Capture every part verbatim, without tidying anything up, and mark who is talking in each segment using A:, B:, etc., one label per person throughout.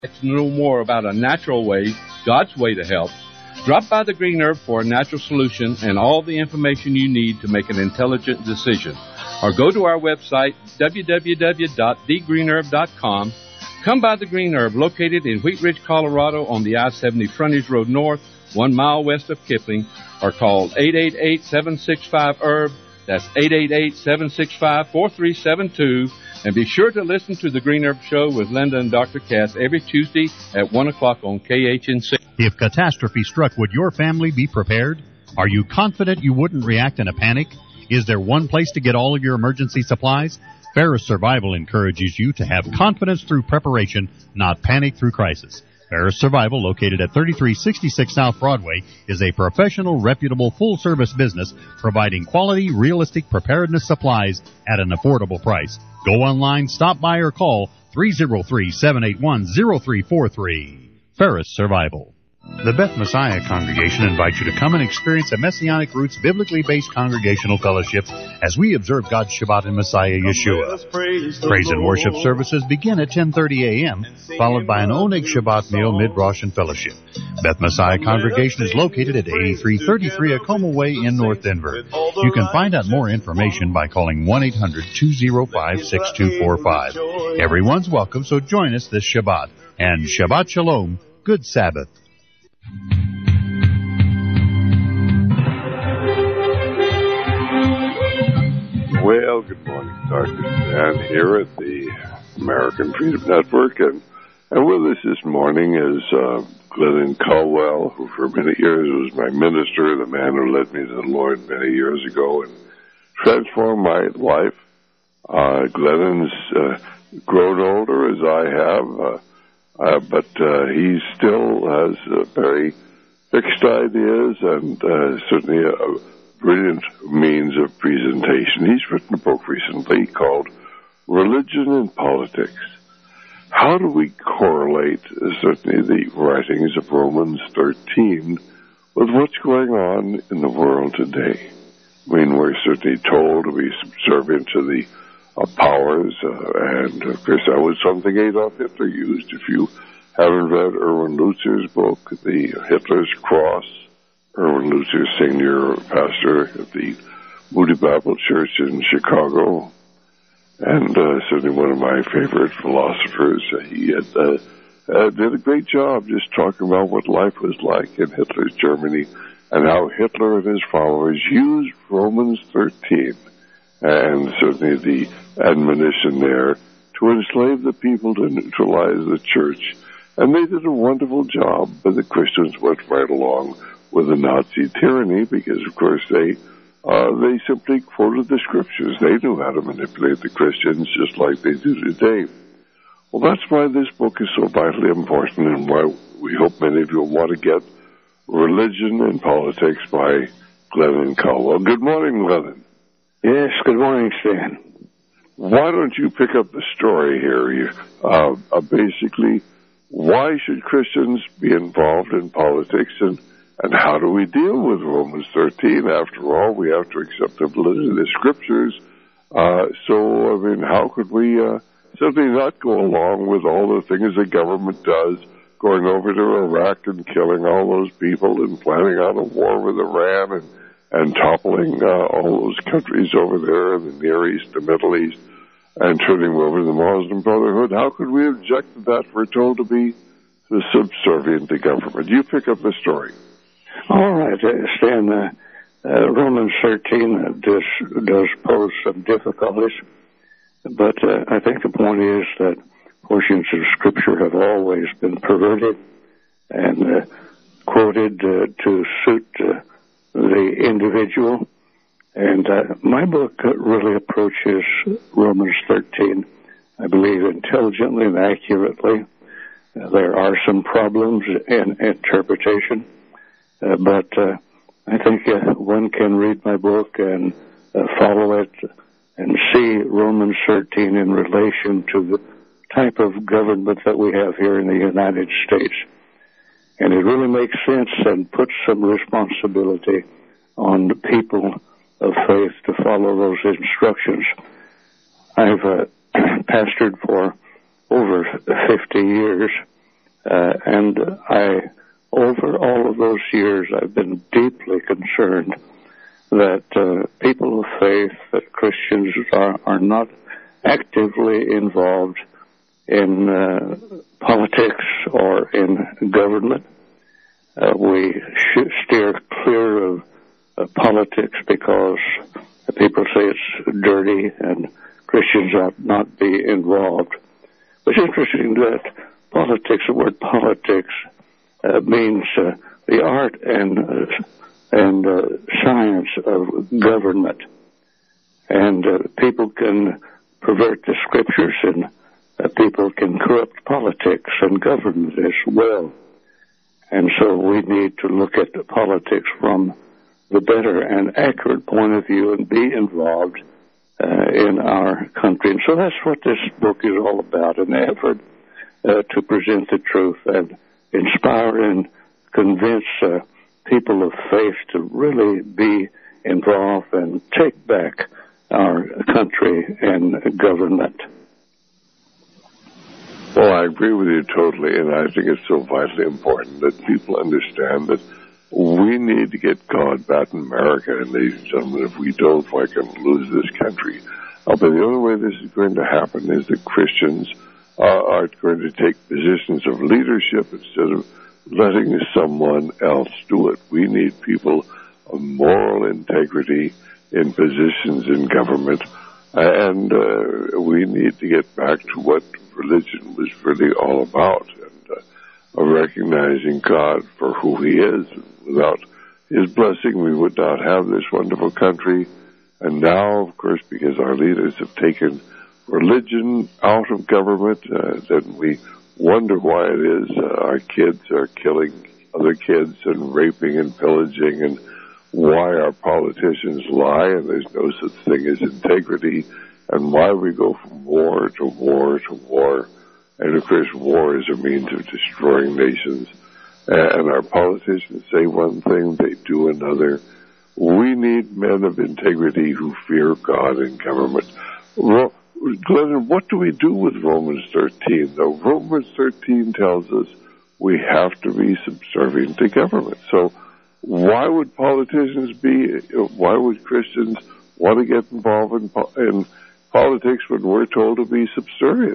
A: To know more about a natural way, God's way to help, drop by the Green Herb for a natural solution and all the information you need to make an intelligent decision. Or go to our website, w w w dot the green herb dot com. Come by the Green Herb, located in Wheat Ridge, Colorado on the I seventy Frontage Road North, one mile west of Kipling, or call eight eight eight, seven six five, herb. That's eight eight eight, seven six five, four three seven two. And be sure to listen to the Green Herb Show with Linda and Doctor Cass every Tuesday at one o'clock on K H N C.
B: If catastrophe struck, would your family be prepared? Are you confident you wouldn't react in a panic? Is there one place to get all of your emergency supplies? Ferris Survival encourages you to have confidence through preparation, not panic through crisis. Ferris Survival, located at thirty-three sixty-six South Broadway, is a professional, reputable, full-service business providing quality, realistic preparedness supplies at an affordable price. Go online, stop by, or call three oh three, seven eight one, oh three four three. Ferris Survival. The Beth Messiah Congregation invites you to come and experience a Messianic Roots biblically-based congregational fellowship as we observe God's Shabbat in Messiah Yeshua. Praise and worship services begin at ten thirty a.m., followed by an Oneg Shabbat meal mid-Rosh and fellowship. Beth Messiah Congregation is located at eighty-three thirty-three Acoma Way in North Denver. You can find out more information by calling one eight hundred, two oh five, six two four five. Everyone's welcome, so join us this Shabbat. And Shabbat Shalom, good Sabbath.
C: Well, good morning, Doctor Dan here at the American Freedom Network, and, and with us this morning is uh, Glennon Caldwell, who for many years was my minister, the man who led me to the Lord many years ago and transformed my life. Uh, Glennon's uh, grown older as I have, uh, uh, but uh, he still has uh, very fixed ideas and uh, certainly a, a brilliant means of presentation. He's written a book recently called Religion and Politics. How do we correlate uh, certainly the writings of Romans thirteen with what's going on in the world today? I mean, we're certainly told to be subservient to the uh, powers, uh, and of course that was something Adolf Hitler used. If you haven't read Erwin Lutzer's book, The Hitler's Cross, Erwin Lutzer, senior pastor at the Moody Bible Church in Chicago, and uh, certainly one of my favorite philosophers. Uh, he had, uh, uh, did a great job just talking about what life was like in Hitler's Germany and how Hitler and his followers used Romans thirteen and certainly the admonition there to enslave the people, to neutralize the church. And they did a wonderful job, but the Christians went right along with the Nazi tyranny because, of course, they uh, they simply quoted the scriptures. They knew how to manipulate the Christians just like they do today. Well, that's why this book is so vitally important and why we hope many of you will want to get Religion and Politics by Glennon Caldwell. Good morning, Glennon.
D: Yes, good morning, Stan.
C: Why don't you pick up the story here? You, uh, uh, basically, why should Christians be involved in politics, and, and how do we deal with Romans thirteen? After all, we have to accept the validity of the scriptures. Uh, so, I mean, how could we uh, simply not go along with all the things the government does, going over to Iraq and killing all those people and planning on a war with Iran and, and toppling uh, all those countries over there in the Near East, the Middle East, and turning over to the Muslim Brotherhood? How could we object to that? We're told to be subservient to government. You pick up the story.
D: All right, uh, Stan. Uh, uh, Romans thirteen uh, does, does pose some difficulties, but uh, I think the point is that portions of Scripture have always been perverted and uh, quoted uh, to suit uh, the individual. And uh, my book uh, really approaches Romans thirteen, I believe, intelligently and accurately. Uh, there are some problems in interpretation, uh, but uh, I think uh, one can read my book and uh, follow it and see Romans thirteen in relation to the type of government that we have here in the United States. And it really makes sense and puts some responsibility on the people of faith to follow those instructions. I've uh, pastored for over fifty years, Uh, and I, over all of those years, I've been deeply concerned that uh, people of faith, that Christians are, are not actively involved in uh, politics or in government. Uh, we should steer clear of uh, politics because people say it's dirty and Christians ought not be involved. It's interesting that politics, the word politics, uh, means uh, the art and uh, and uh, science of government. And uh, people can pervert the scriptures, and uh, people can corrupt politics and government as well. And so we need to look at the politics from the better and accurate point of view and be involved uh, in our country. And so that's what this book is all about, an effort uh, to present the truth and inspire and convince uh, people of faith to really be involved and take back our country and government.
C: Well, I agree with you totally, and I think it's so vitally important that people understand that we need to get God back in America, and ladies and gentlemen, if we don't, we're going to lose this country. Uh, but the only way this is going to happen is that Christians uh, are going to take positions of leadership instead of letting someone else do it. We need people of moral integrity in positions in government, and uh, we need to get back to what religion was really all about, and uh, recognizing God for who He is. Without His blessing, we would not have this wonderful country. And now, of course, because our leaders have taken religion out of government, uh, then we wonder why it is uh, our kids are killing other kids and raping and pillaging, and why our politicians lie and there's no such thing as integrity, and why we go from war to war to war. And of course, war is a means of destroying nations. And our politicians say one thing, they do another. We need men of integrity who fear God in government. Well, Glenn, what do we do with Romans thirteen? Though Romans thirteen tells us we have to be subservient to government. So why would politicians be, why would Christians want to get involved in, in politics when we're told to be subservient?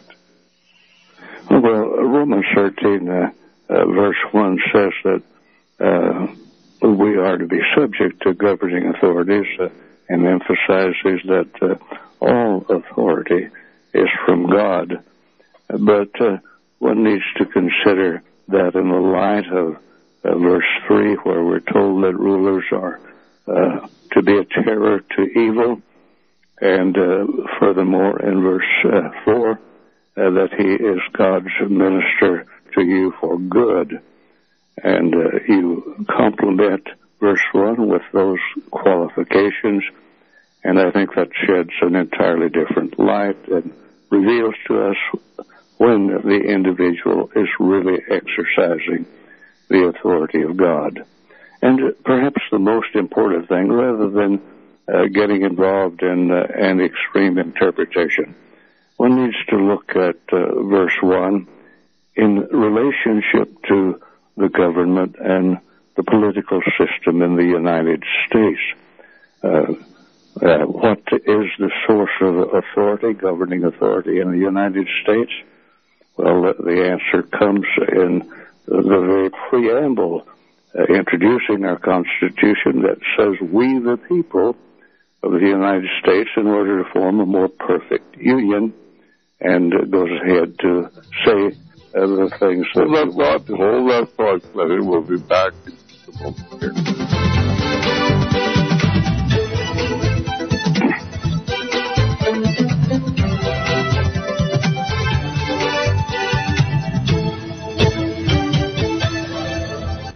D: Well, Romans thirteen, uh, uh, verse one says that uh, we are to be subject to governing authorities, uh, and emphasizes that uh, all authority is from God. But uh, one needs to consider that in the light of uh, verse three, where we're told that rulers are uh, to be a terror to evil, and uh, furthermore in verse uh, four, uh, that He is God's minister to you for good. And uh, you complement verse one with those qualifications, and I think that sheds an entirely different light and reveals to us when the individual is really exercising the authority of God. And perhaps the most important thing, rather than uh, getting involved in uh, an extreme interpretation, one needs to look at uh, verse one in relationship to the government and the political system in the United States. Uh, uh, what is the source of authority, governing authority in the United States? Well, the answer comes in the very preamble uh, introducing our Constitution that says we, the people of the United States, in order to form a more perfect union, and uh, goes ahead to say uh, the things that...
C: Hold that thought, hold that thought, Glenn. We'll be back in a moment here.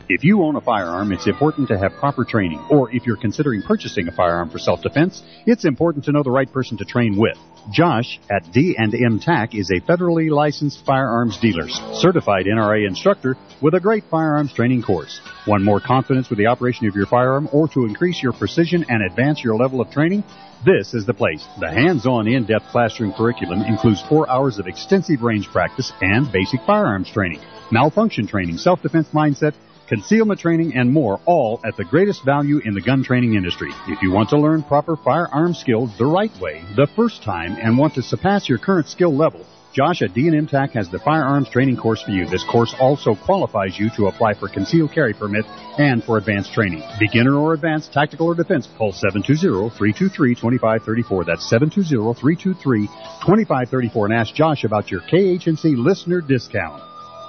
B: If you own a firearm, it's important to have proper training. Or if you're considering purchasing a firearm for self-defense, it's important to know the right person to train with. Josh at D and M T A C is a federally licensed firearms dealer, certified N R A instructor with a great firearms training course. Want more confidence with the operation of your firearm or to increase your precision and advance your level of training? This is the place. The hands-on, in-depth classroom curriculum includes four hours of extensive range practice and basic firearms training, malfunction training, self-defense mindset, concealment training, and more, all at the greatest value in the gun training industry. If you want to learn proper firearm skills the right way, the first time, and want to surpass your current skill level, Josh at D and M T A C has the firearms training course for you. This course also qualifies you to apply for concealed carry permit and for advanced training. Beginner or advanced, tactical or defense, call seven two zero, three two three, two five three four. That's seven two zero, three two three, two five three four and ask Josh about your K H N C listener discount.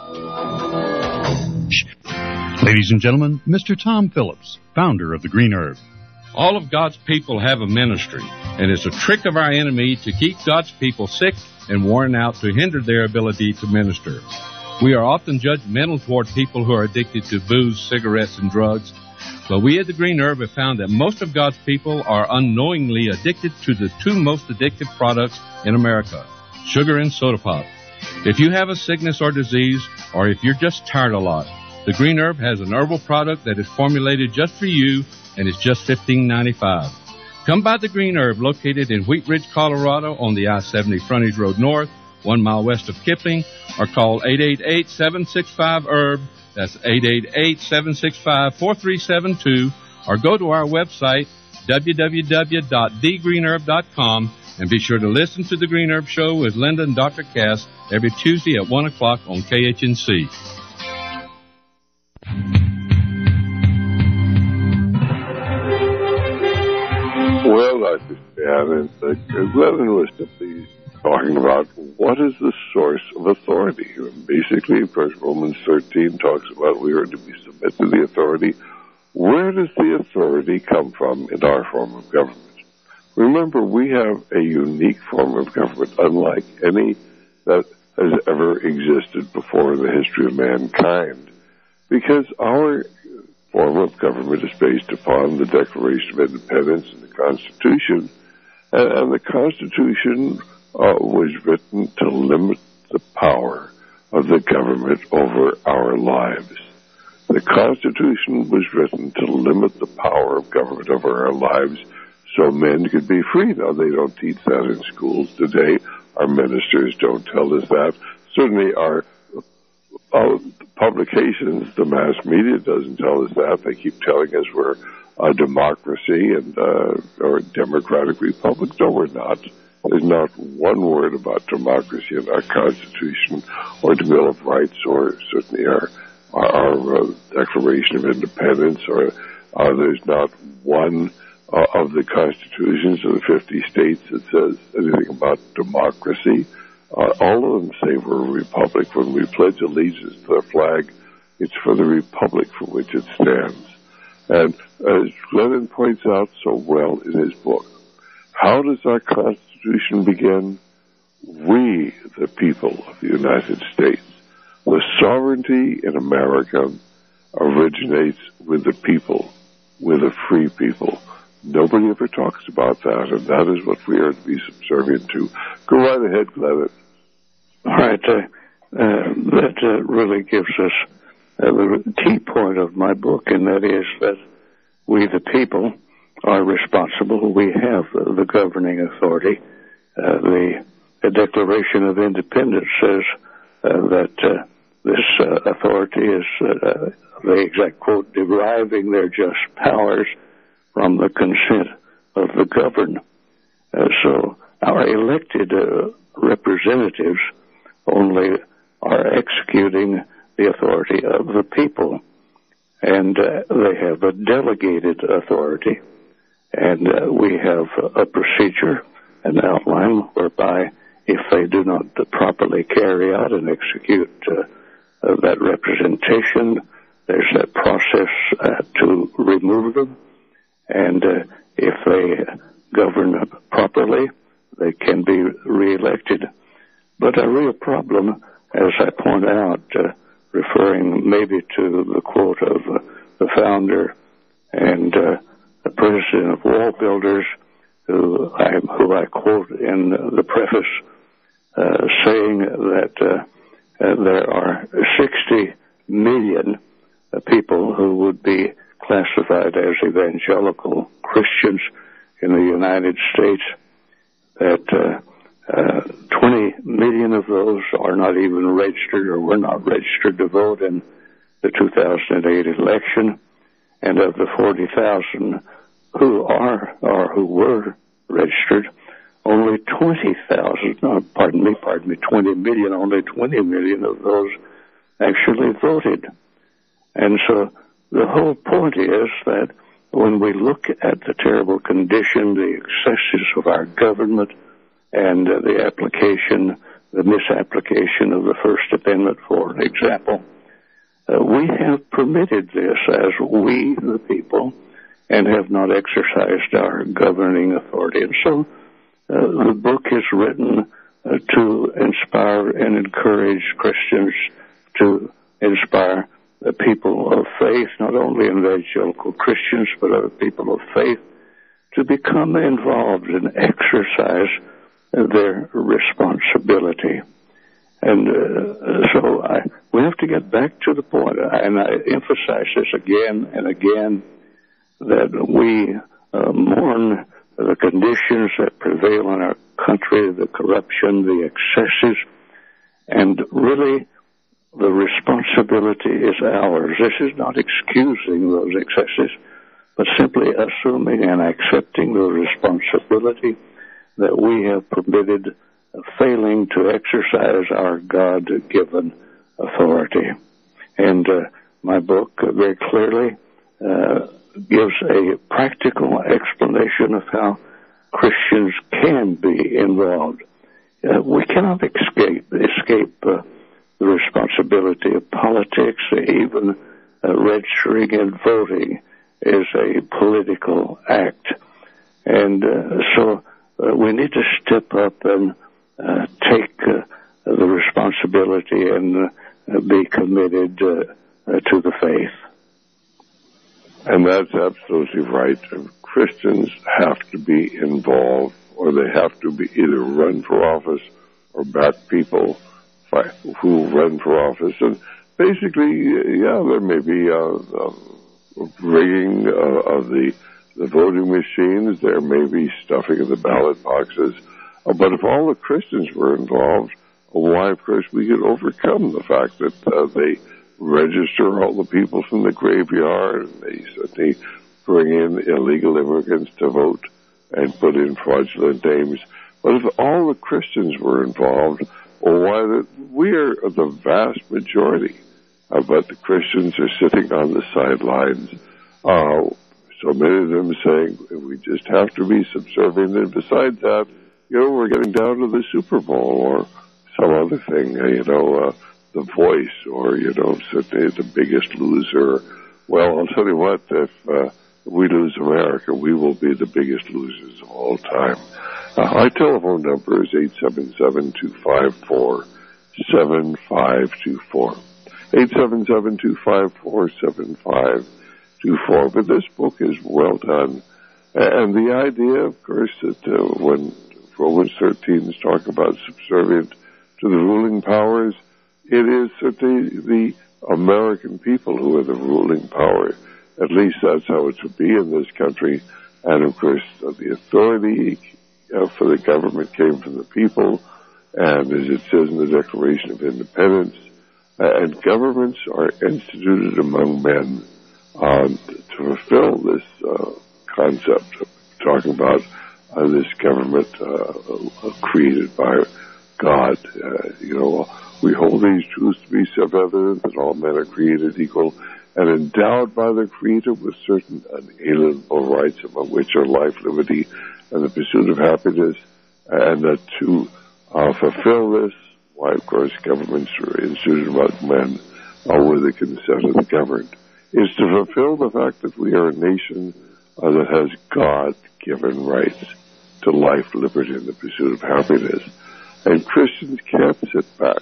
B: Ladies and gentlemen, Mister Tom Phillips, founder of the Green Herb.
A: All of God's people have a ministry, and it's a trick of our enemy to keep God's people sick and worn out to hinder their ability to minister. We are often judgmental toward people who are addicted to booze, cigarettes, and drugs, but we at the Green Herb have found that most of God's people are unknowingly addicted to the two most addictive products in America, sugar and soda pop. If you have a sickness or disease, or if you're just tired a lot, the Green Herb has an herbal product that is formulated just for you, and it's just fifteen ninety-five. Come by the Green Herb, located in Wheat Ridge, Colorado, on the I seventy Frontage Road North, one mile west of Kipling, or call eight eight eight, seven six five, herb. That's eight eight eight, seven six five, four three seven two, or go to our website, w w w dot the green herb dot com, and be sure to listen to the Green Herb Show with Linda and Doctor Cass every Tuesday at one o'clock on K H N C.
C: Well, Doctor Stan, uh, Glennon was simply talking about what is the source of authority. Basically, First Romans thirteen talks about we are to be submitted to the authority. Where does the authority come from in our form of government? Remember, we have a unique form of government, unlike any that has ever existed before in the history of mankind, because our form of government is based upon the Declaration of Independence and the Constitution, and, and the Constitution uh, was written to limit the power of the government over our lives. The Constitution was written to limit the power of government over our lives so men could be free. Now, they don't teach that in schools today. Our ministers don't tell us that. Certainly our uh, publications, the mass media doesn't tell us that. They keep telling us we're a democracy and uh, or a democratic republic. No, we're not. There's not one word about democracy in our Constitution or the Bill of Rights or certainly our, our, our uh, Declaration of Independence, or uh, there's not one uh, of the constitutions of the fifty states that says anything about democracy. Uh, all of them say we're a republic. When we pledge allegiance to the flag, it's for the republic for which it stands. And as Glennon points out so well in his book, how does our Constitution begin? We, the people of the United States. The sovereignty in America originates with the people, with a free people. Nobody ever talks about that, and that is what we are to be subservient to. Go right ahead, Glennon.
D: All right. Uh, uh, that uh, really gives us uh, the key point of my book, and that is that we, the people, are responsible. We have uh, the governing authority. Uh, the, the Declaration of Independence says uh, that uh, this uh, authority is, uh, the exact quote, deriving their just powers from the consent of the governed. Uh, so our elected uh, representatives only are executing the authority of the people, and uh, they have a delegated authority, and uh, we have a procedure, an outline, whereby if they do not uh, properly carry out and execute uh, uh, that representation, there's that process uh, to remove them, and uh, if they govern properly, they can be reelected. But a real problem, as I point out, uh, refer referring maybe to the quote of uh, the founder and uh, the president of Wall Builders, who I, who I quote in the preface, uh, saying that uh, uh, there are sixty million uh, people who would be classified as evangelical Christians in the United States, that uh, uh, twenty million of those are not even registered or were not registered to vote in the two thousand eight election, and of the forty thousand who are or who were registered, only twenty thousand, no, pardon me, pardon me, twenty million, only twenty million of those actually voted. And so the whole point is that when we look at the terrible condition, the excesses of our government, and uh, the application, the misapplication of the First Amendment, for example, uh, we have permitted this as we, the people, and have not exercised our governing authority. And so uh, the book is written uh, to inspire and encourage Christians, to inspire the people of faith, not only evangelical Christians, but other people of faith, to become involved and exercise their responsibility. And uh, so I, we have to get back to the point, and I emphasize this again and again, that we uh, mourn the conditions that prevail in our country, the corruption, the excesses, and really the responsibility is ours. This is not excusing those excesses, but simply assuming and accepting the responsibility that we have permitted failing to exercise our God-given authority. And uh, my book uh, very clearly uh, gives a practical explanation of how Christians can be involved. Uh, we cannot escape, escape uh, the responsibility of politics. Even uh, registering and voting is a political act. And uh, so uh, we need to step up and uh, take uh, the responsibility and uh, be committed uh, uh, to the faith.
C: And that's absolutely right. Christians have to be involved, or they have to be either run for office or back people who run for office. And basically, yeah, there may be a, a rigging uh, of the, the voting machines. There may be stuffing of the ballot boxes. Uh, but if all the Christians were involved, why, of course, we could overcome the fact that uh, they register all the people from the graveyard, and they certainly bring in illegal immigrants to vote and put in fraudulent names. But if all the Christians were involved, well, why, the, we are the vast majority, uh, but the Christians are sitting on the sidelines. Uh, so many of them saying, we just have to be subservient, and besides that, you know, we're getting down to the Super Bowl or some other thing, uh, you know, uh, The Voice, or, you know, certainly the Biggest Loser. Well, I'll tell you what, if uh, we lose America, we will be the biggest losers of all time. Uh, my telephone number is eight seven seven, two five four, seven five two four. eight seven seven, two five four, seven five two four. But this book is well done. And the idea, of course, that uh, when Romans thirteen is talking about subservient to the ruling powers, it is certainly the American people who are the ruling power. At least that's how it should be in this country. And, of course, uh, the authority uh, for the government came from the people, and as it says in the Declaration of Independence, uh, and governments are instituted among men um, to fulfill this uh, concept of talking about uh, this government uh, uh, created by God. Uh, you know, we hold these truths to be self-evident, that all men are created equal and endowed by the Creator with certain unalienable rights, among which are life, liberty, and the pursuit of happiness, and that to uh, fulfill this, why, of course, governments are instituted among men uh, with the consent of the governed, is to fulfill the fact that we are a nation uh, that has God-given rights to life, liberty, and the pursuit of happiness. And Christians can't sit back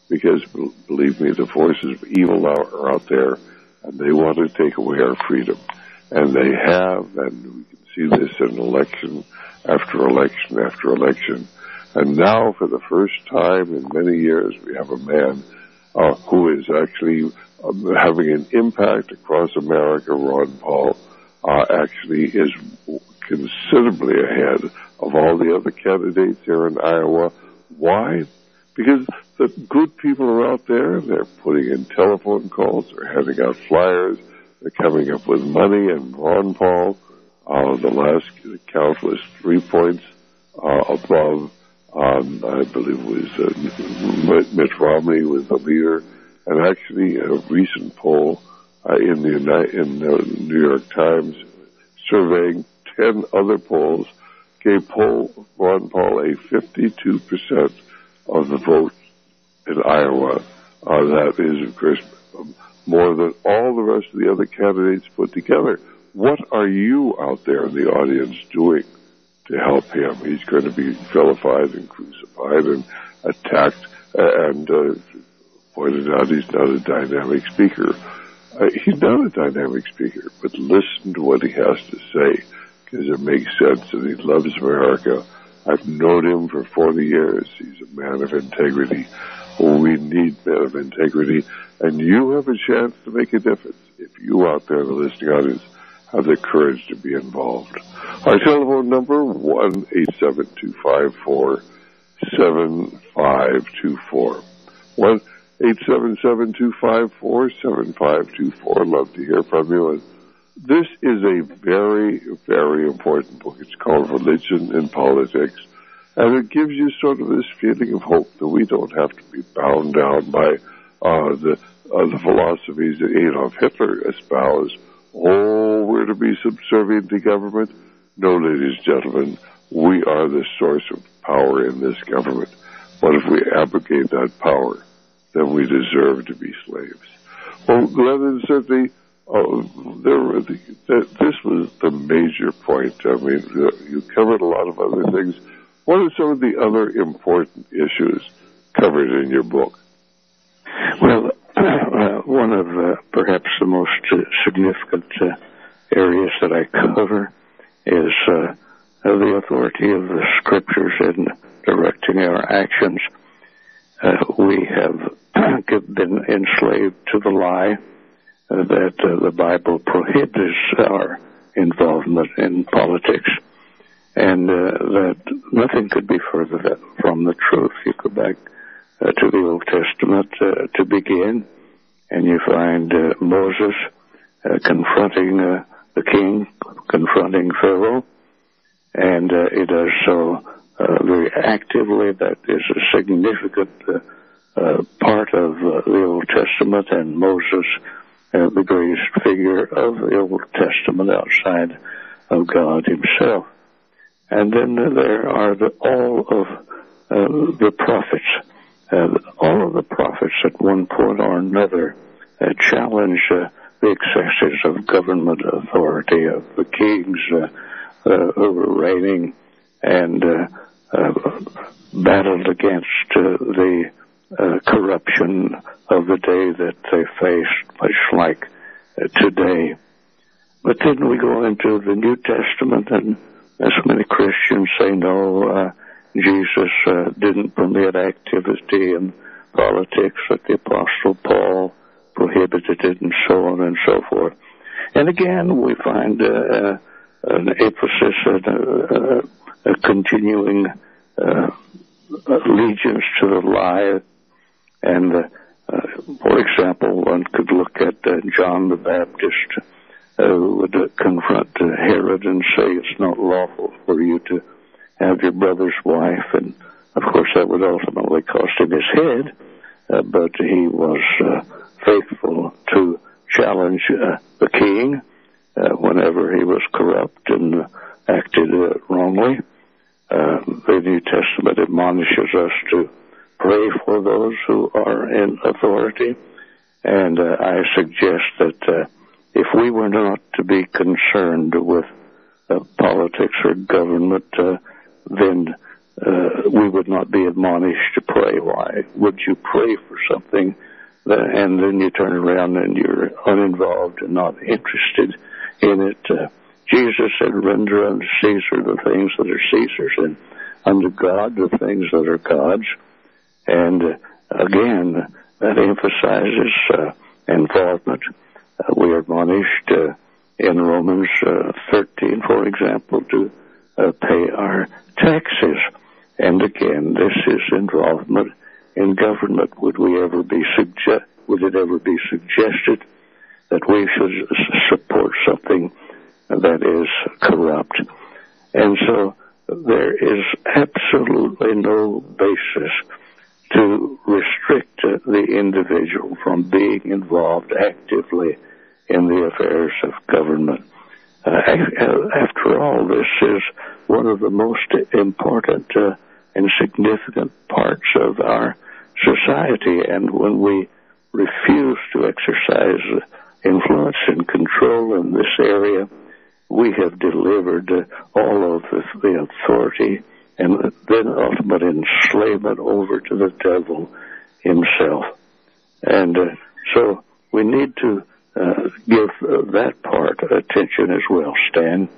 C: because, believe me, the forces of evil are out there, and they want to take away our freedom. And they have, and we can see this in election after election after election. And now, for the first time in many years, we have a man uh, who is actually um, having an impact across America. Ron Paul uh, actually is considerably ahead of all the other candidates here in Iowa. Why? Because the good people are out there. They're putting in telephone calls. They're handing out flyers. They're coming up with money. And Ron Paul, uh, the last count was three points uh, above, um, I believe it was uh, Mitt Romney was the leader. And actually, a recent poll uh, in the United, in the New York Times surveying ten other polls gave Paul, Ron Paul a fifty-two percent of the vote in Iowa. Uh, that is, of course, more than all the rest of the other candidates put together. What are you out there in the audience doing to help him? He's going to be vilified and crucified and attacked, and uh, pointed out he's not a dynamic speaker. Uh, he's not a dynamic speaker, but listen to what he has to say, because it makes sense, and he loves America. I've known him for forty years. He's a man of integrity. Oh, we need men of integrity, and you have a chance to make a difference if you out there in the listening audience have the courage to be involved. Our telephone number, one eight seven two five four seven five two four. one eight seven seven two five four seven five two four. Love to hear from you. And this is a very, very important book. It's called Religion and Politics, and it gives you sort of this feeling of hope that we don't have to be bound down by uh, the uh, the philosophies that Adolf Hitler espoused. Oh, we're to be subservient to government. No, ladies and gentlemen, we are the source of power in this government. But if we abrogate that power, then we deserve to be slaves. Well, Glenn, certainly, uh, there were the, th- this was the major point. I mean, uh, you covered a lot of other things. What are some of the other important issues covered in your book?
D: Well, uh, one of uh, perhaps the most uh, significant uh, areas that I cover is uh, the authority of the Scriptures in directing our actions. Uh, we have been enslaved to the lie uh, that uh, the Bible prohibits our involvement in politics, and uh, that nothing could be further from the truth. You go back uh, to the Old Testament uh, to begin, and you find uh, Moses uh, confronting uh, the king, confronting Pharaoh, and uh, he does so uh, very actively. That is a significant uh, uh, part of uh, the Old Testament, and Moses, uh, the greatest figure of the Old Testament outside of God himself. And then uh, there are the, all of uh, the prophets. Uh, all of the prophets at one point or another uh, challenge uh, the excesses of government authority, of the kings uh, uh, who were reigning, and uh, uh, battled against uh, the uh, corruption of the day that they faced, much like uh, today. But then we go into the New Testament, and as many Christians say, no, uh, Jesus uh, didn't permit activity in politics, that the Apostle Paul prohibited it, and so on and so forth. And again, we find uh, an emphasis and a, a, a continuing uh, allegiance to the lie. And, uh, uh, for example, one could look at uh, John the Baptist, uh, who would uh, confront uh, Herod and say, it's not lawful for you to have your brother's wife. And, of course, that would ultimately cost him his head, uh, but he was uh, faithful to challenge uh, the king uh, whenever he was corrupt and uh, acted uh, wrongly. Uh, the New Testament admonishes us to pray for those who are in authority, and uh, I suggest that uh, if we were not to be concerned with uh, politics or government, uh, then uh, we would not be admonished to pray. Why would you pray for something that, and then you turn around and you're uninvolved and not interested in it? Uh, Jesus said, render unto Caesar the things that are Caesar's, and unto God the things that are God's. And uh, again, that emphasizes uh, involvement. Uh, we are admonished uh, in Romans uh, thirteen, for example, to uh, pay our taxes. And again, this is involvement in government. Would we ever be suggest? Would it ever be suggested that we should s- support something that is corrupt? And so there is absolutely no basis to restrict uh, the individual from being involved actively in the affairs of government. Uh, after all, this is one of the most important uh, and significant parts of our society, and when we refuse to exercise influence and control in this area, we have delivered uh, all of the, the authority and then ultimate enslavement over to the devil himself. And uh, so we need to uh, give uh, that part attention as well. Stan?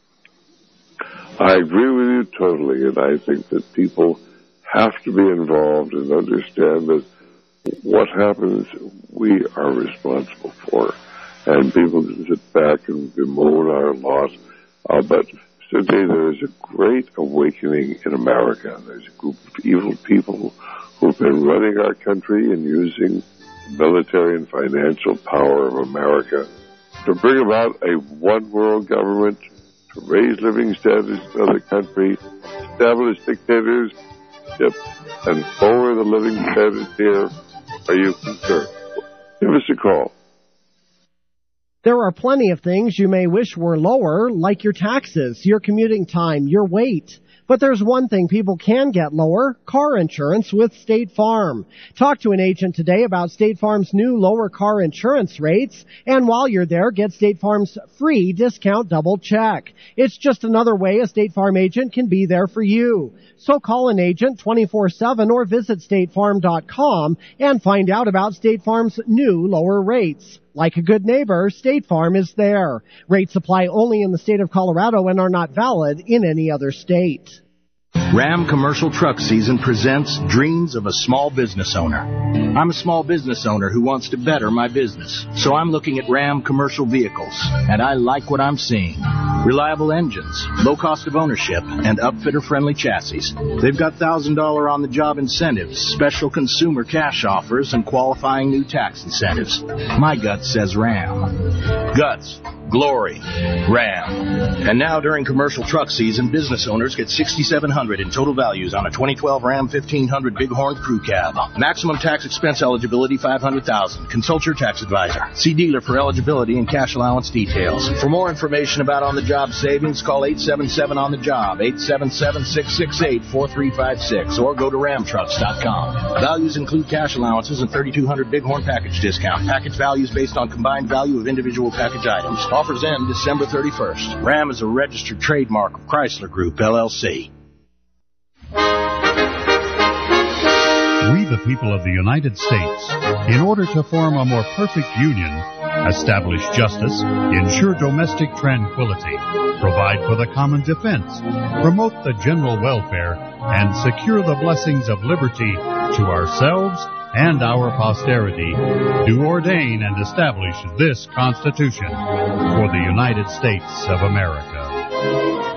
C: I agree with you totally, and I think that people have to be involved and understand that what happens, we are responsible for. And people can sit back and bemoan our loss. Uh, but today there is a great awakening in America. There's a group of evil people who've been running our country and using the military and financial power of America to bring about a one-world government, to raise living standards in other countries, establish dictatorships, and lower the living standards here. Are you concerned? Give us a call.
E: There are plenty of things you may wish were lower, like your taxes, your commuting time, your weight. But there's one thing people can get lower, car insurance with State Farm. Talk to an agent today about State Farm's new lower car insurance rates, and while you're there, get State Farm's free discount double check. It's just another way a State Farm agent can be there for you. So call an agent twenty-four seven or visit state farm dot com and find out about State Farm's new lower rates. Like a good neighbor, State Farm is there. Rates apply only in the state of Colorado and are not valid in any other state.
F: Ram Commercial Truck Season presents Dreams of a Small Business Owner. I'm a small business owner who wants to better my business, so I'm looking at Ram Commercial Vehicles, and I like what I'm seeing. Reliable engines, low cost of ownership, and upfitter-friendly chassis. They've got one thousand dollars on-the-job incentives, special consumer cash offers, and qualifying new tax incentives. My gut says Ram. Guts, glory, Ram. And now during commercial truck season, business owners get six thousand seven hundred dollars in total values on a twenty twelve Ram fifteen hundred Bighorn Crew Cab. Maximum tax expense eligibility five hundred thousand dollars. Consult your tax advisor. See dealer for eligibility and cash allowance details. For more information about on-the-job savings, call eight seven seven on the job, eight seven seven, six six eight, four three five six, or go to ram trucks dot com. Values include cash allowances and thirty-two hundred Bighorn package discount. Package values based on combined value of individual package items. Offers end December thirty-first. Ram is a registered trademark of Chrysler Group, L L C.
B: We, the people of the United States, in order to form a more perfect union, establish justice, ensure domestic tranquility, provide for the common defense, promote the general welfare, and secure the blessings of liberty to ourselves and our posterity, do ordain and establish this Constitution for the United States of America.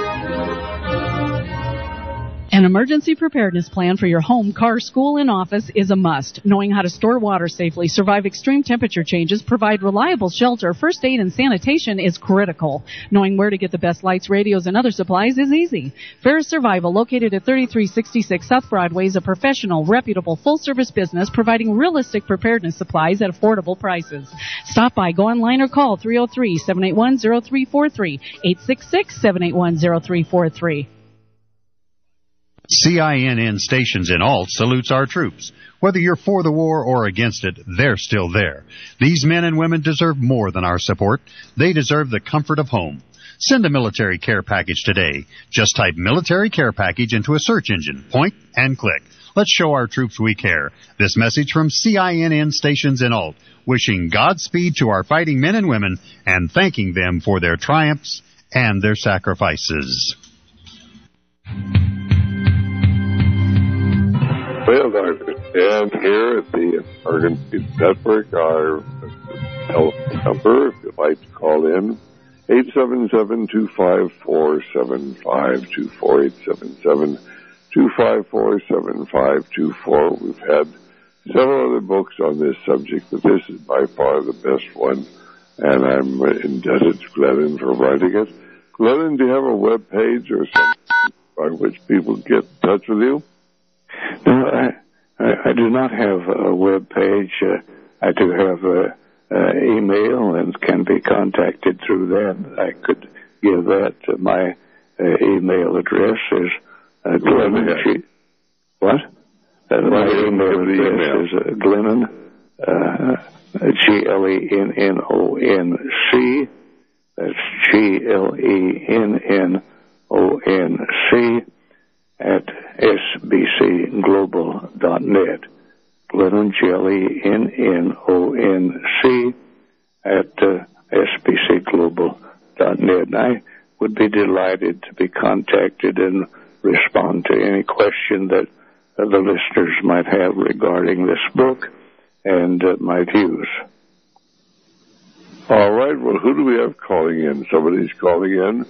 G: An emergency preparedness plan for your home, car, school, and office is a must. Knowing how to store water safely, survive extreme temperature changes, provide reliable shelter, first aid, and sanitation is critical. Knowing where to get the best lights, radios, and other supplies is easy. Ferris Survival, located at thirty-three sixty-six South Broadway, is a professional, reputable, full-service business providing realistic preparedness supplies at affordable prices. Stop by, go online, or call three oh three, seven eight one, oh three four three, eight six six, seven eight one, oh three four three.
B: C I N N stations in Alt salutes our troops. Whether you're for the war or against it, they're still there. These men and women deserve more than our support. They deserve the comfort of home. Send a military care package today. Just type military care package into a search engine. Point and click. Let's show our troops we care. This message from C I N N stations in Alt, wishing Godspeed to our fighting men and women and thanking them for their triumphs and their sacrifices.
C: Well, Doctor Dan here at the American Freedom Network. Our telephone number, if you'd like to call in, eight seven seven, two five four, seven five two four, eight seven seven, two five four, seven five two four. We've had several other books on this subject, but this is by far the best one, and I'm indebted to Glennon for writing it. Glennon, do you have a web page or something by which people get in touch with you?
D: No, I, I, I do not have a web page. Uh, I do have a, a email and can be contacted through that. I could give that. Uh, my uh, email address is uh, Glennon. G- what? Uh, my email address email. is uh, Glennon, uh, G L E N N O N C. That's G L E N N O N C at S B C global dot net. Glennon, G L E N N O N C at uh, S B C global dot net. And I would be delighted to be contacted and respond to any question that uh, the listeners might have regarding this book and uh, my views.
C: All right. Well, who do we have calling in? Somebody's calling in.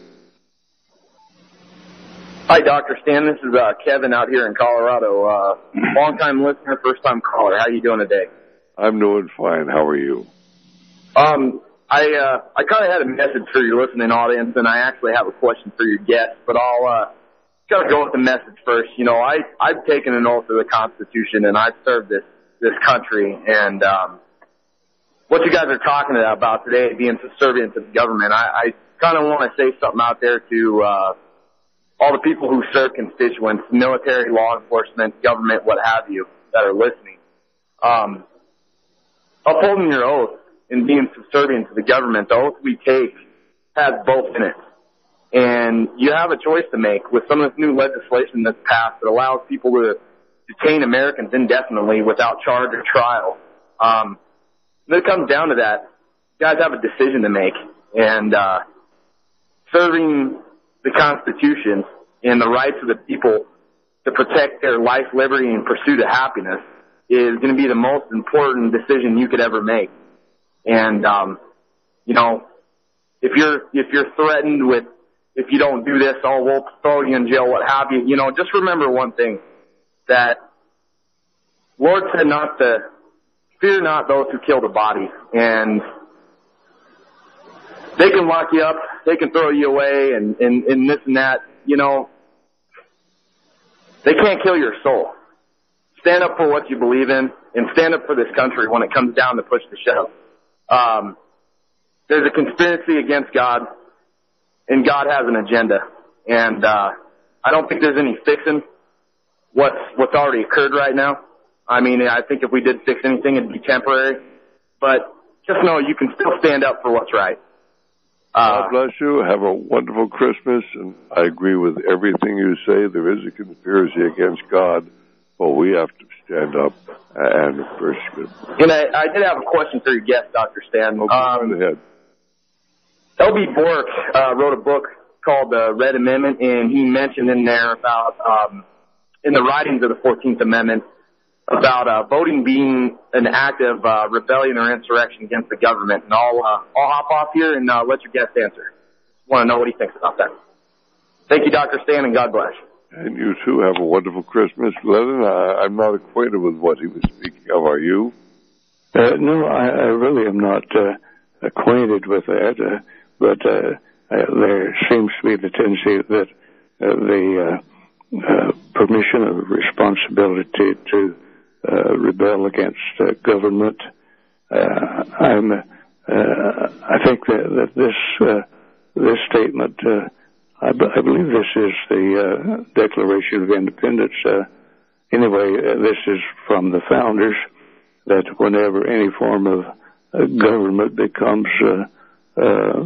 H: Hi, Doctor Stan. This is uh, Kevin out here in Colorado. Uh, long-time listener, first-time caller. How are you doing today?
C: I'm doing fine. How are you?
H: Um, I uh, I kind of had a message for your listening audience, and I actually have a question for your guest, but I'll uh, kind of go with the message first. You know, I, I've taken an oath of the Constitution, and I've served this, this country, and um, what you guys are talking about today, being subservient to the government, I, I kind of want to say something out there to uh, all the people who serve constituents, military, law enforcement, government, what have you, that are listening. Um, upholding your oath and being subservient to the government, the oath we take has both in it. And you have a choice to make with some of this new legislation that's passed that allows people to detain Americans indefinitely without charge or trial. Um, when it comes down to that, you guys have a decision to make. And uh, serving the Constitution and the rights of the people to protect their life, liberty, and pursuit of happiness is going to be the most important decision you could ever make. And, um, you know, if you're, if you're threatened with, if you don't do this, oh, we'll throw you in jail, what have you, you know, just remember one thing, that Lord said not to, fear not those who kill the body. And they can lock you up, they can throw you away, and, and, and this and that, you know, they can't kill your soul. Stand up for what you believe in, and stand up for this country when it comes down to push the shove. Um, there's a conspiracy against God, and God has an agenda. And uh, I don't think there's any fixing what's what's already occurred right now. I mean, I think if we did fix anything, it'd be temporary. But just know you can still stand up for what's right. Uh,
C: God bless you. Have a wonderful Christmas. And I agree with everything you say. There is a conspiracy against God, but we have to stand up and first.
H: And I, I did have a question for your guest, Doctor Stan.
C: Okay,
H: um,
C: go ahead.
H: L B Bork uh, wrote a book called The Red Amendment, and he mentioned in there about, um, in the writings of the fourteenth Amendment, about uh, voting being an act of uh, rebellion or insurrection against the government. And I'll, uh, I'll hop off here and uh, let your guest answer. Want to know what he thinks about that. Thank you, Doctor Stan, and God bless.
C: And you too have a wonderful Christmas. Glennon, I, I'm not acquainted with what he was speaking of. Are you?
D: Uh, no, I, I really am not uh, acquainted with that. Uh, but uh, uh, there seems to be the tendency that uh, the uh, uh, permission of responsibility to uh, rebel against uh, government. Uh, I'm. Uh, I think that, that this uh, this statement. Uh, I, b- I believe this is the uh, Declaration of Independence. Uh, anyway, uh, this is from the founders, that whenever any form of uh, government becomes uh, uh,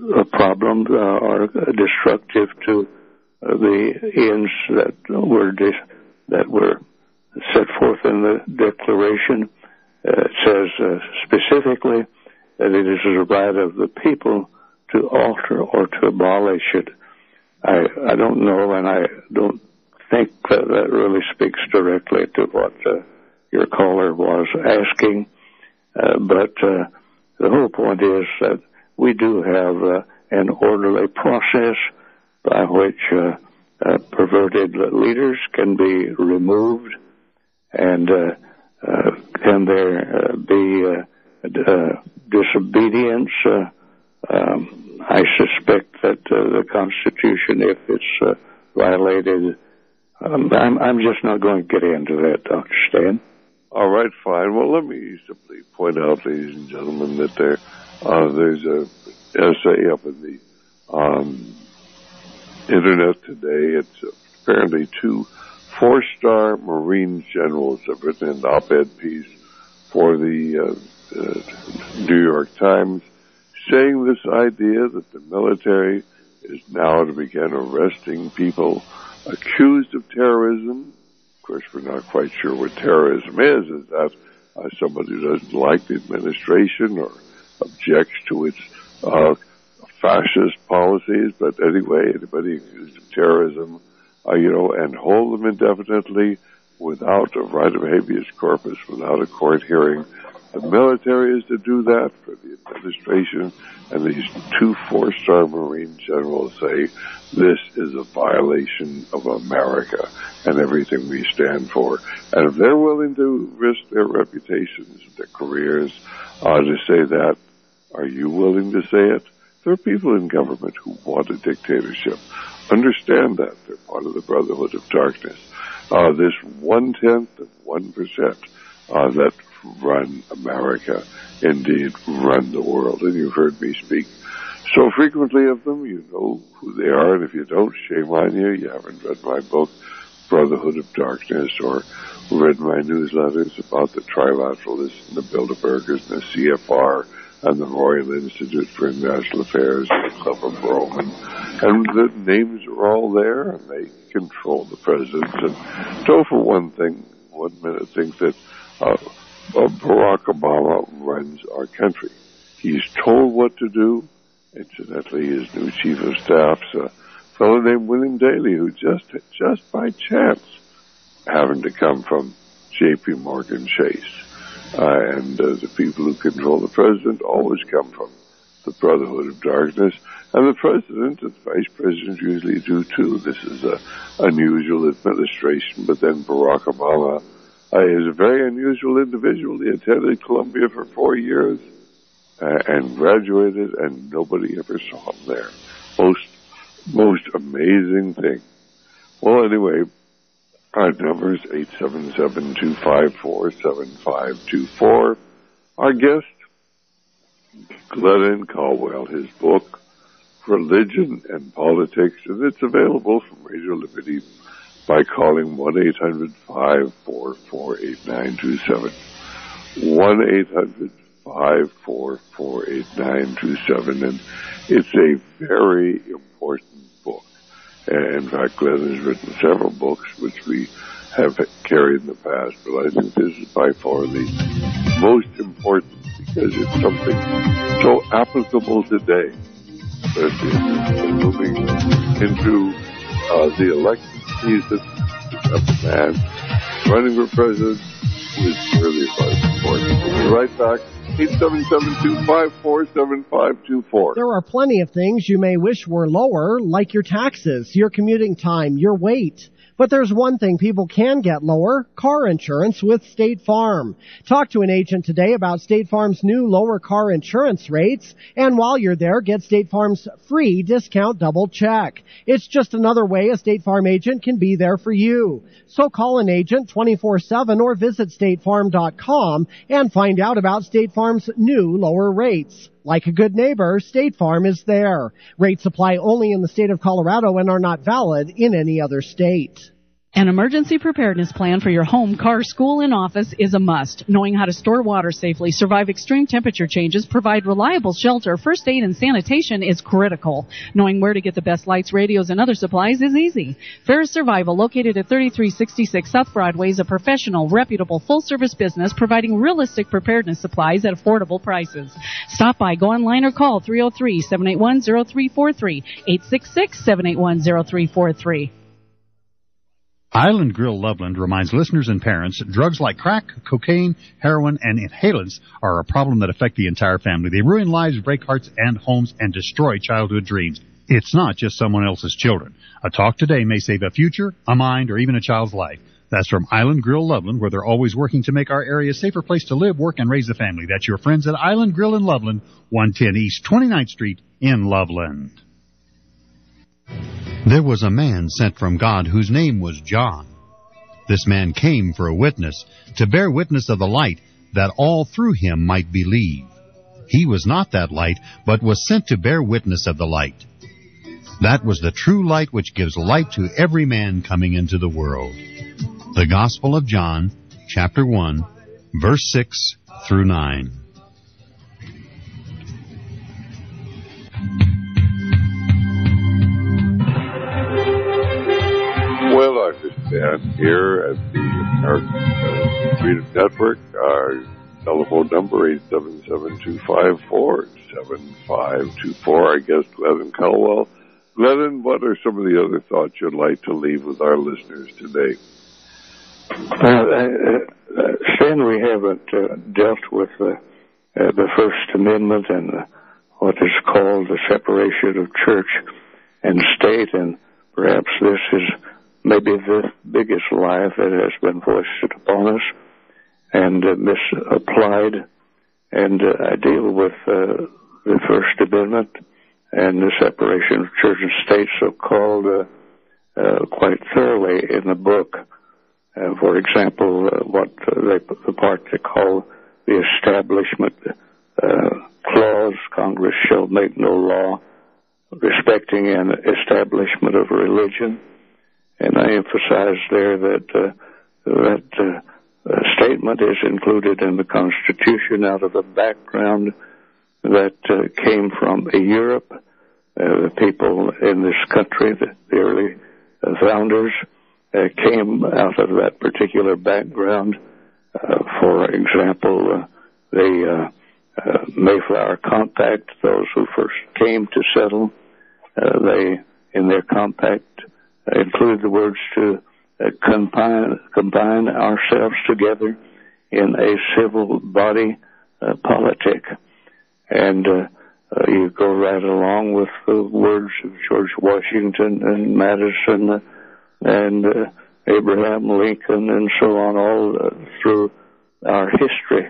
D: a problem uh, are destructive to uh, the ends that were dis- that were set forth in the Declaration. Uh, it says uh, specifically that it is the right of the people to alter or to abolish it. I, I don't know, and I don't think that that really speaks directly to what uh, your caller was asking. Uh, but uh, the whole point is that we do have uh, an orderly process by which uh, uh, perverted leaders can be removed, and uh, uh, can there uh, be uh, uh, disobedience? Uh, um, I suspect that uh, the Constitution, if it's uh, violated, um, I'm, I'm just not going to get into that, Doctor Stan.
C: All right, fine. Well, let me simply point out, ladies and gentlemen, that there uh, there's a essay up in the um, Internet today. It's apparently two four-star Marine generals have written an op-ed piece for the uh, uh, New York Times, saying this idea that the military is now to begin arresting people accused of terrorism. Of course, we're not quite sure what terrorism is. Is that uh, somebody who doesn't like the administration or objects to its uh, fascist policies? But anyway, anybody accused of terrorism, uh, you know, and hold them indefinitely without a right of habeas corpus, without a court hearing. The military is to do that for the administration, and these two four-star Marine generals say this is a violation of America and everything we stand for. And if they're willing to risk their reputations, their careers, uh, to say that, are you willing to say it? There are people in government who want a dictatorship. Understand that. They're part of the Brotherhood of Darkness. Uh, this one-tenth of one percent uh, that run America, indeed run the world. And you've heard me speak so frequently of them, you know who they are. And if you don't, shame on you. You haven't read my book, Brotherhood of Darkness, or read my newsletters about the Trilateralists and the Bilderbergers and the C F R and the Royal Institute for International Affairs and the Club of Rome. And, and the names are all there, and they control the presidents. And so for one thing, one minute think that uh, uh, Barack Obama runs our country. He's told what to do. Incidentally, his new chief of staff's a fellow named William Daley, who just, just by chance happened to come from J P Morgan Chase. Uh, and uh, the people who control the president always come from the Brotherhood of Darkness. And the president and the vice president usually do too. This is a unusual administration. But then Barack Obama uh, is a very unusual individual. He attended Columbia for four years uh, and graduated, and nobody ever saw him there. Most, most amazing thing. Well, anyway, our number is eight seven seven, two five four, seven five two four. Our guest, Glennon Caldwell, his book, Religion and Politics, and it's available from Radio Liberty by calling one eight hundred, five four four, eight nine two seven. one eight hundred, five four four, eight nine two seven. And it's a very important book. In fact, Glenn has written several books which we have carried in the past, but I think this is by far the most important because it's something so applicable today, especially as we're moving into uh, the election season. Of a man running for president who is really important. We'll be right back. eight seven seven, two five four, seven five two four.
E: There are plenty of things you may wish were lower, like your taxes, your commuting time, your weight. But there's one thing people can get lower, car insurance with State Farm. Talk to an agent today about State Farm's new lower car insurance rates, and while you're there, get State Farm's free discount double check. It's just another way a State Farm agent can be there for you. So call an agent twenty-four seven or visit state farm dot com and find out about State Farm's new lower rates. Like a good neighbor, State Farm is there. Rates apply only in the state of Colorado and are not valid in any other state.
G: An emergency preparedness plan for your home, car, school, and office is a must. Knowing how to store water safely, survive extreme temperature changes, provide reliable shelter, first aid, and sanitation is critical. Knowing where to get the best lights, radios, and other supplies is easy. Ferris Survival, located at thirty-three sixty-six South Broadway, is a professional, reputable, full-service business providing realistic preparedness supplies at affordable prices. Stop by, go online, or call three oh three, seven eight one, oh three four three, eight six six, seven eight one, oh three four three.
B: Island Grill Loveland reminds listeners and parents drugs like crack, cocaine, heroin, and inhalants are a problem that affect the entire family. They ruin lives, break hearts and homes, and destroy childhood dreams. It's not just someone else's children. A talk today may save a future, a mind, or even a child's life. That's from Island Grill Loveland, where they're always working to make our area a safer place to live, work, and raise a family. That's your friends at Island Grill in Loveland, one ten East twenty-ninth Street in Loveland. There was a man sent from God whose name was John. This man came for a witness, to bear witness of the light, that all through him might believe. He was not that light, but was sent to bear witness of the light. That was the true light which gives light to every man coming into the world. The Gospel of John, chapter one, verse six through nine.
C: Well, I'm just Dan here at the American uh, Freedom Network. Our telephone number eight seven seven, two five four, seven five two four. Our guest, Glennon Caldwell. Glennon, what are some of the other thoughts you'd like to leave with our listeners today?
D: Uh, uh, uh, Stan, we haven't uh, dealt with uh, uh, the First Amendment and uh, what is called the separation of church and state, and perhaps this is maybe the biggest lie that has been foisted upon us and uh, misapplied. And uh, I deal with uh, the First Amendment and the separation of church and state, so-called, uh, uh, quite thoroughly in the book. Uh, for example, uh, what uh, they, the part they call the Establishment uh, Clause, Congress shall make no law respecting an establishment of religion. And I emphasize there that uh, that uh, uh, statement is included in the Constitution out of a background that uh, came from uh, Europe. Uh, the people in this country, the, the early uh, founders, uh, came out of that particular background. Uh, for example, uh, the uh, uh, Mayflower Compact, those who first came to settle, uh, they, in their compact, uh, included the words to uh, combine, combine ourselves together in a civil body uh, politic. And uh, uh, you go right along with the words of George Washington and Madison uh, and uh, Abraham Lincoln and so on, all uh, through our history.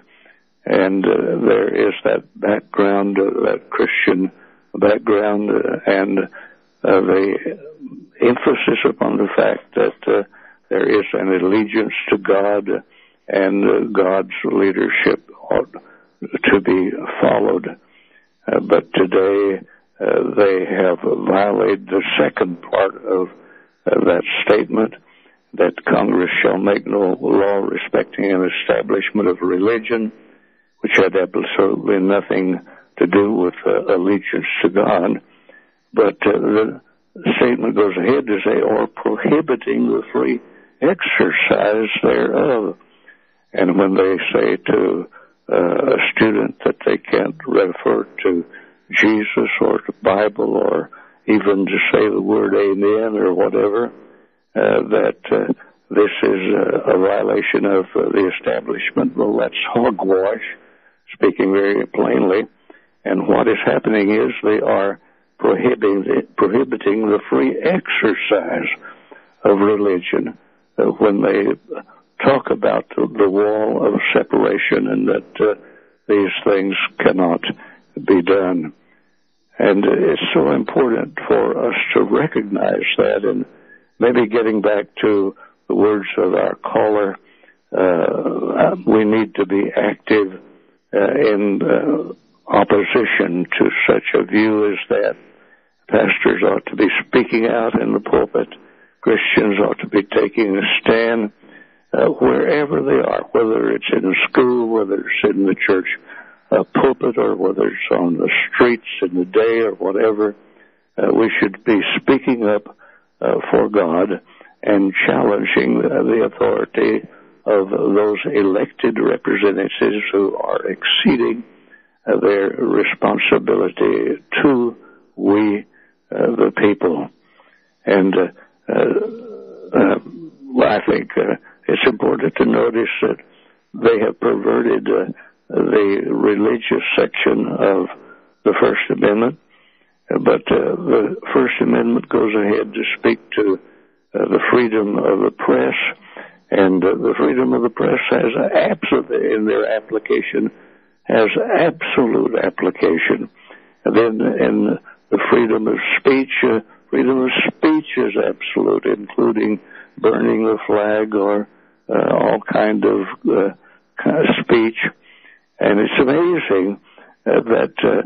D: And uh, there is that background, uh, that Christian background, uh, and uh, the emphasis upon the fact that uh, there is an allegiance to God and uh, God's leadership ought to be followed. Uh, but today uh, they have violated the second part of uh, that statement, that Congress shall make no law respecting an establishment of religion, which had absolutely nothing to do with uh, allegiance to God. But uh, the statement goes ahead to say, or prohibiting the free exercise thereof. And when they say to uh, a student that they can't refer to Jesus or the Bible or even to say the word amen or whatever, uh, that uh, this is uh, a violation of uh, the establishment, well, that's hogwash, speaking very plainly. And what is happening is they are prohibiting the, prohibiting the free exercise of religion uh, when they talk about the, the wall of separation and that uh, these things cannot be done. And it's so important for us to recognize that. And maybe getting back to the words of our caller, uh, we need to be active uh, in uh, opposition to such a view as that. Pastors ought to be speaking out in the pulpit, Christians ought to be taking a stand uh, wherever they are, whether it's in a school, whether it's in the church uh, pulpit, or whether it's on the streets in the day or whatever. Uh, we should be speaking up uh, for God and challenging uh, the authority of those elected representatives who are exceeding uh, their responsibility to we, uh, the people. And uh, uh, uh, I think uh, it's important to notice that they have perverted uh, the religious section of the First Amendment, but uh, the First Amendment goes ahead to speak to uh, the freedom of the press, and uh, the freedom of the press has absolute, in their application, has absolute application. And then in the freedom of speech, uh, freedom of speech is absolute, including burning the flag or uh, all kind of, uh, kind of speech. And it's amazing uh, that uh,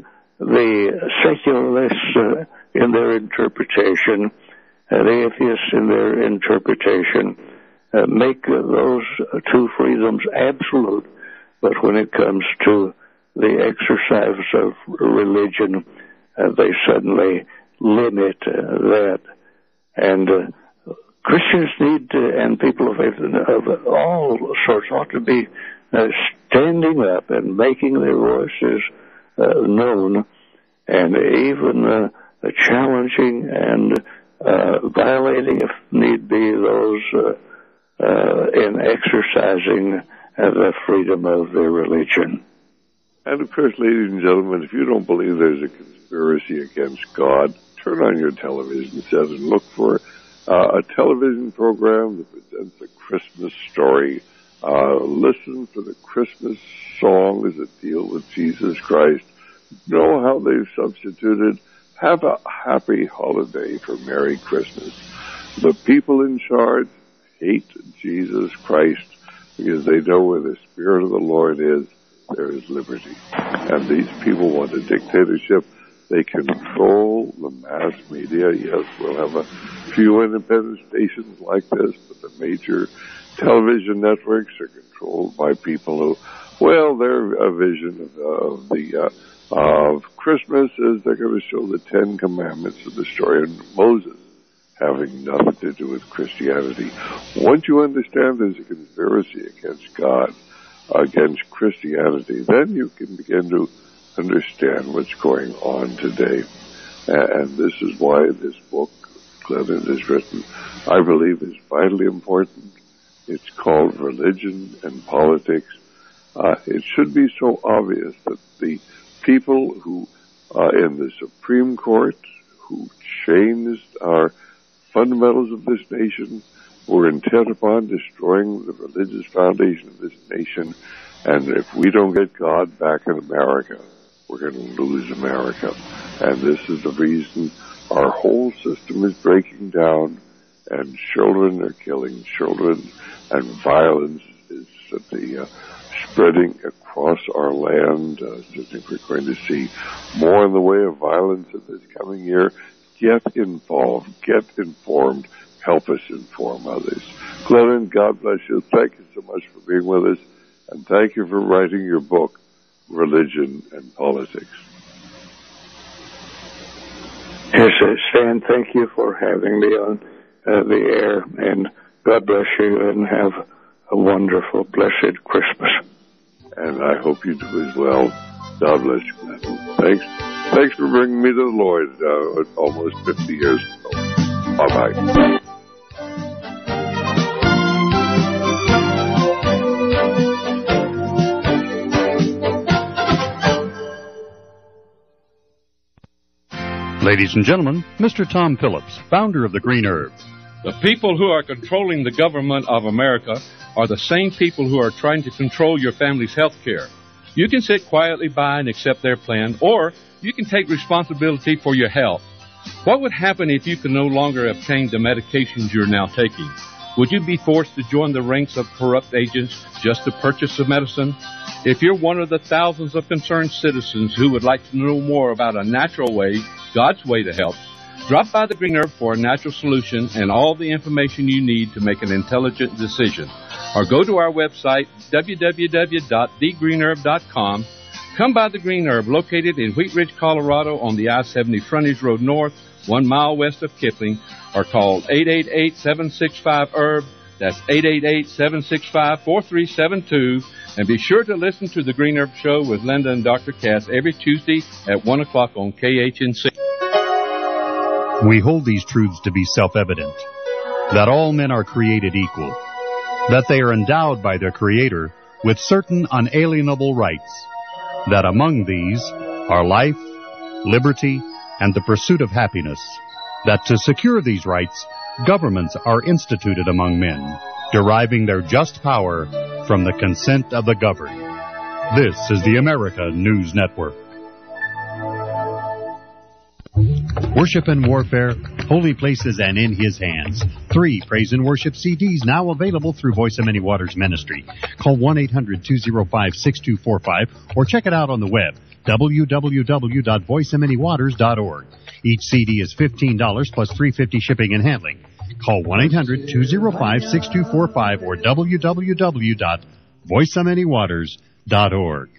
D: the secularists uh, in their interpretation, uh, the atheists in their interpretation, uh, make uh, those two freedoms absolute, but when it comes to the exercise of religion, uh, they suddenly limit uh, that. And uh, Christians need to, and people of faith of all sorts ought to be uh, standing up and making their voices uh, known, and even uh, challenging and uh, violating, if need be, those uh, uh, in exercising uh, the freedom of their religion.
C: And of course, ladies and gentlemen, if you don't believe there's a conspiracy against God, turn on your television set and look for uh, a television program that presents a Christmas story. Uh, listen for the Christmas songs that deal with Jesus Christ. Know how they've substituted have a happy holiday for Merry Christmas. The people in charge hate Jesus Christ because they know where the Spirit of the Lord is, there is liberty. And these people want a dictatorship. They control the mass media. Yes, we'll have a few independent stations like this, but the major television networks are controlled by people who, well, their uh, vision of, uh, of the uh, of Christmas is they're going to show the Ten Commandments of the story of Moses, having nothing to do with Christianity. Once you understand there's a conspiracy against God, against Christianity, then you can begin to understand what's going on today. And this is why this book Glennon has written, I believe, is vitally important. It's called Religion and Politics. Uh, it should be so obvious that the people who uh, in the Supreme Court who changed our fundamentals of this nation were intent upon destroying the religious foundation of this nation. And if we don't get God back in America, we're going to lose America. And this is the reason our whole system is breaking down, and children are killing children, and violence is at the, uh, spreading across our land. Uh, I think we're going to see more in the way of violence in this coming year. Get involved, get informed, help us inform others. Glennon, God bless you. Thank you so much for being with us, and thank you for writing your book, Religion and Politics.
D: Yes, uh, Stan, thank you for having me on uh, the air, and God bless you, and have a wonderful, blessed Christmas.
C: And I hope you do as well. God bless you, Glennon. Thanks. Thanks for bringing me to the Lord uh, almost fifty years ago. Bye-bye.
B: Ladies and gentlemen, Mister Tom Phillips, founder of the Green Herb.
A: The people who are controlling the government of America are the same people who are trying to control your family's health care. You can sit quietly by and accept their plan, or you can take responsibility for your health. What would happen if you could no longer obtain the medications you're now taking? Would you be forced to join the ranks of corrupt agents just to purchase the medicine? If you're one of the thousands of concerned citizens who would like to know more about a natural way, God's way to help, Drop by the Green Herb for a natural solution and all the information you need to make an intelligent decision. Or go to our website, w w w dot the green herb dot com. Come by the Green Herb, located in Wheat Ridge, Colorado on the I seventy Frontage Road North, one mile west of Kipling, or call eight eight eight, seven six five, herb. That's eight eight eight, seven six five, four three seven two. And be sure to listen to the Green Herb Show with Linda and Doctor Cass every Tuesday at one o'clock on K H N C.
B: We hold these truths to be self-evident, that all men are created equal, that they are endowed by their Creator with certain unalienable rights, that among these are life, liberty, and the pursuit of happiness, that to secure these rights, governments are instituted among men, deriving their just power from the consent of the governed. This is the America News Network. Worship and Warfare, Holy Places and in His Hands. Three praise and worship C Ds now available through Voice of Many Waters Ministry. Call one eight hundred, two oh five, six two four five or check it out on the web, w w w dot voice of many waters dot org. Each C D is fifteen dollars plus three dollars and fifty cents shipping and handling. Call one eight hundred, two oh five, six two four five or w w w dot voice of many waters dot org.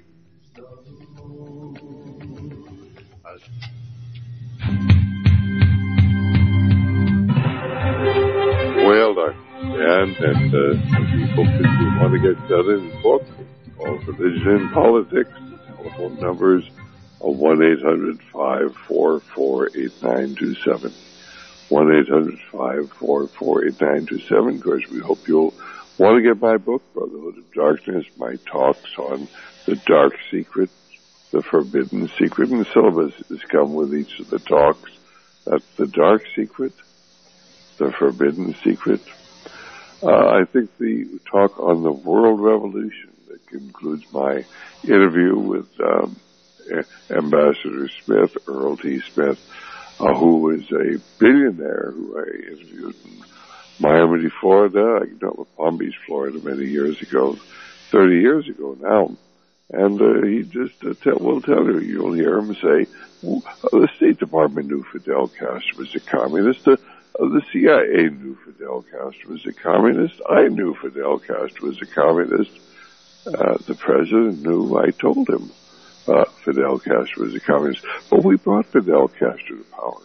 C: Well, Doctor Dan, and uh, people who want to get done in his book, all religion and politics, the telephone numbers are one eight hundred, five four four, eight nine two seven. one eight hundred, five four four, eight nine two seven. Of course, we hope you'll want to get my book, Brotherhood of Darkness, my talks on the dark secret, the forbidden secret, and the syllabus has come with each of the talks. That's the dark secret, the forbidden secret. Uh, I think the talk on the world revolution that concludes my interview with um, Ambassador Smith, Earl T. Smith, uh, who is a billionaire who I interviewed in Miami, Florida. I know with Palm Beach, Florida, many years ago, thirty years ago now. And uh, he just uh, tell, will tell you, you'll hear him say, well, the State Department knew Fidel Castro was a communist. Uh, the C I A knew Fidel Castro was a communist. I knew Fidel Castro was a communist. Uh, the president knew, I told him uh, Fidel Castro was a communist. But we brought Fidel Castro to power.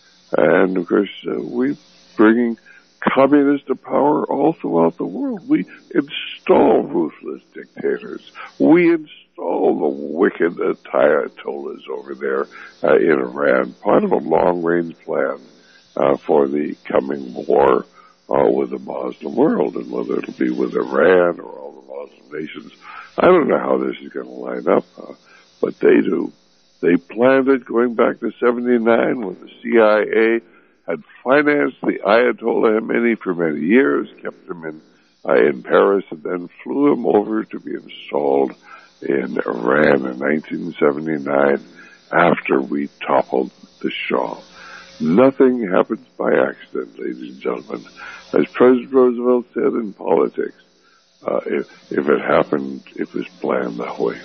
C: And, of course, uh, we're bringing communists to power all throughout the world. We install ruthless dictators. We install the wicked Ayatollahs over there uh, in Iran, part of a long-range plan uh, for the coming war uh, with the Muslim world, and whether it'll be with Iran or all the Muslim nations. I don't know how this is going to line up, uh, but they do. They planned it going back to seventy-nine when the C I A had financed the Ayatollah Khomeini for many years, kept him in uh, in Paris, and then flew him over to be installed in Iran in nineteen seventy-nine after we toppled the Shah. Nothing happens by accident, ladies and gentlemen. As President Roosevelt said in politics, uh, if, if it happened, it was planned that way.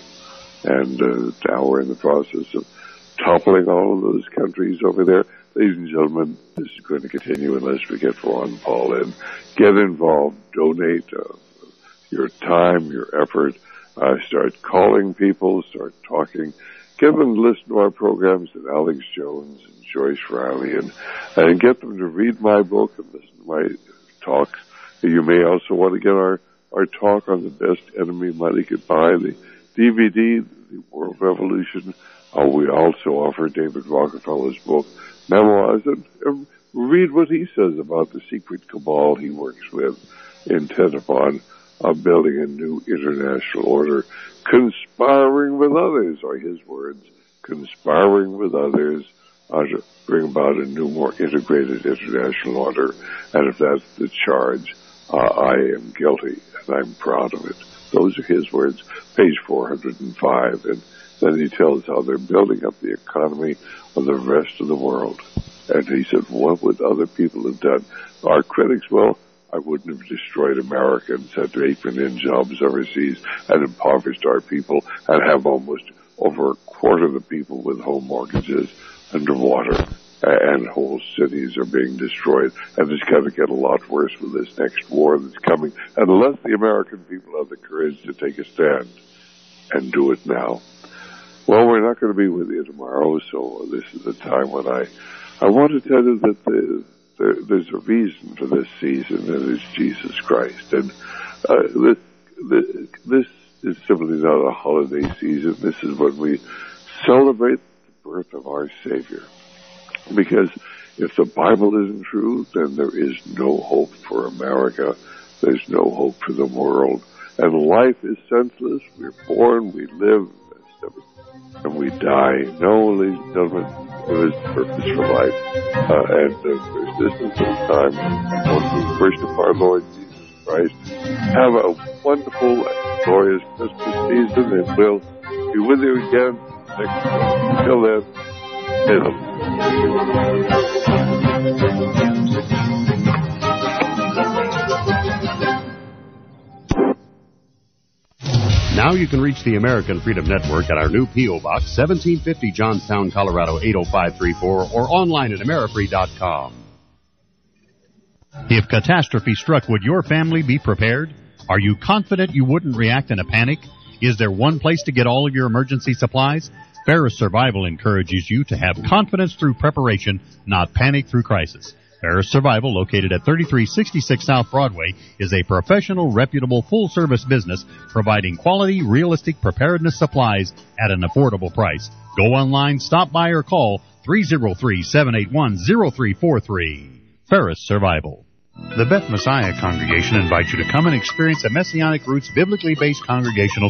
C: And uh, now we're in the process of toppling all of those countries over there. Ladies and gentlemen, this is going to continue unless we get Ron Paul in. Get involved, donate uh, your time, your effort, uh, start calling people, start talking. Get them to listen to our programs and Alex Jones and Joyce Riley, and, and get them to read my book and listen to my talks. You may also want to get our, our talk on the best enemy money could buy, the D V D, The World Revolution. Uh, we also offer David Rockefeller's book, Memoirs, and uh, read what he says about the secret cabal he works with, intent upon uh, building a new international order, conspiring with others, are his words, conspiring with others uh, to bring about a new, more integrated international order. And if that's the charge, uh, I am guilty, and I'm proud of it. Those are his words, page four hundred five, and then he tells how they're building up the economy of the rest of the world. And he said, what would other people have done? Our critics, well, I wouldn't have destroyed America and sent eight million jobs overseas and impoverished our people and have almost over a quarter of the people with home mortgages underwater. and whole cities are being destroyed. And it's going to get a lot worse with this next war that's coming, unless the American people have the courage to take a stand and do it now. Well, we're not going to be with you tomorrow, so this is the time when I, I want to tell you that the, the, there's a reason for this season, and it's Jesus Christ. And uh, this, this, this is simply not a holiday season. This is when we celebrate the birth of our Savior. Because if the Bible isn't true, then there is no hope for America. There's no hope for the world. And life is senseless. We're born, we live, and we die. No, ladies and gentlemen, there is purpose for life. Uh, and uh, this is the time to worship our Lord Jesus Christ. Have a wonderful and glorious Christmas season, and we'll be with you again next time. Until then, hello.
B: Now you can reach the American Freedom Network at our new P O. Box, seventeen fifty Johnstown, Colorado, eight oh five three four, or online at amerifree dot com. If catastrophe struck, would your family be prepared? Are you confident you wouldn't react in a panic? Is there one place to get all of your emergency supplies? Ferris Survival encourages you to have confidence through preparation, not panic through crisis. Ferris Survival, located at thirty-three sixty-six South Broadway, is a professional, reputable, full-service business providing quality, realistic preparedness supplies at an affordable price. Go online, stop by, or call three oh three, seven eight one, oh three four three. Ferris Survival. The Beth Messiah Congregation invites you to come and experience a Messianic Roots biblically based congregational